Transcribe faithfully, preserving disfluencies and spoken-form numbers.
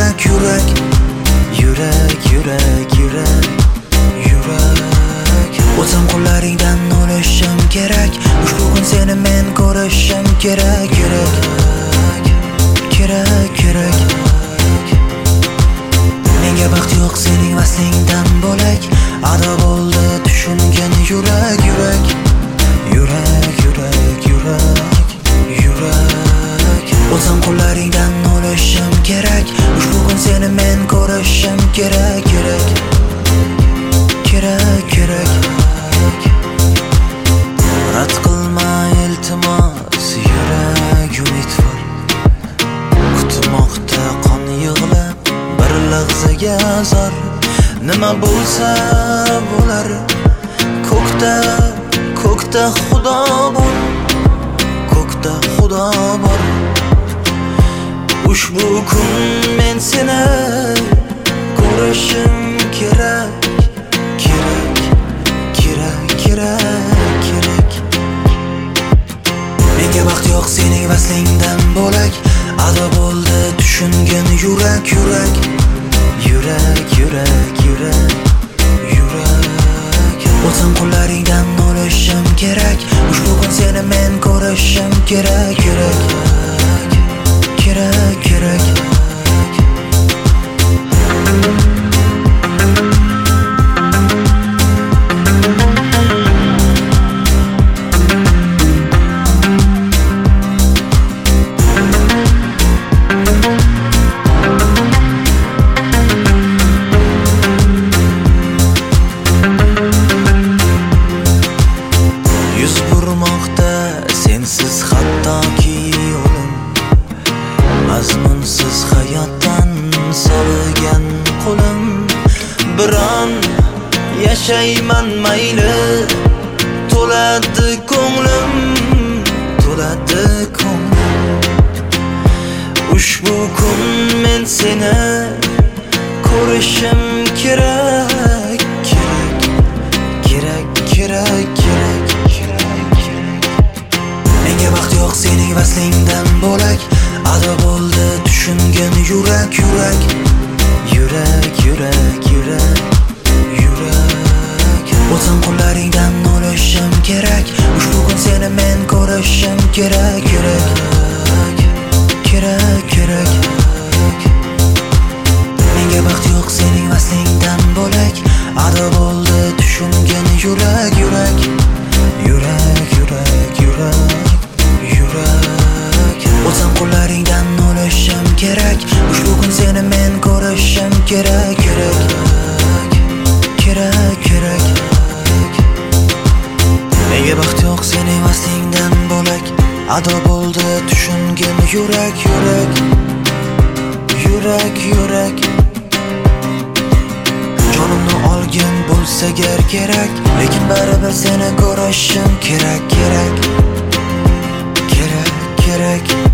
yurak yurak yurak yurak yurak yurak o'zim qo'llaringdan olishim kerak. Ushbu kun seni men ko'rishim kerak kerak kerak kerak. Menga baxt yo'q sening vaslingdan bo'lak. Ado bo'ldi tushungan yurak yurak yurak yurak yurak yurak o'zim qo'llaringdan olishim kerak. Ushbu kun seni men ko'rishim kerak kerak kerak kerak. Rad qilma iltimos yurak umidvor, kutmoqda qon yig'lab bir lahzaga zor. Nima bo'lsa bo'lar, ko'kda ko'kda Xudo bor, ko'kda Xudo bor. Ushbu kun men seni ko'rishim kerak kerak kerak kerak kerak. Menga baxt yo'q sening vaslingdan bo'lak. Ado bo'ldi tushungan yurak yurak yurak yurak yurak yurak o'zim qo'llaringdan olishim kerak. Ushbu kun seni men ko'rishim kerak kerak kerak kerak. Sensiz hattoki yo'lim, mazmunsiz hayotdan sovigan qo'lim. Bir on yashayman mayli, to'ladi ko'nglim, to'ladi ko'nglim. Ushbu kun men seni ko'rishim kerak kerak kerak kerak kerak. Menga baxt yo'q sening vaslingdan bo'lak. Ado bo'ldi tushungan yurak yurak yurak yurak yurak yurak o'zim qo'llaringdan olishim kerak. Ushbu kun seni men ko'rishim kerak kerak kerak kerak. Menga baxt yo'q sening vaslingdan bo'lak. Ado bo'ldi tushungan yurak yurak yurak yurak yurak yurak o'zim qo'llaringdan olishim kerak. Ushbu kun seni men ko'rishim kerak kerak kerak kerak. Menga baxt yo'q sening vaslingdan bo'lak. Ado bo'ldi tushungan yurak yurak yurak yurak. Jonimni olgin bo'lsa gar kerak, lekin baribir seni ko'rishim kerak kerak kerak kerak.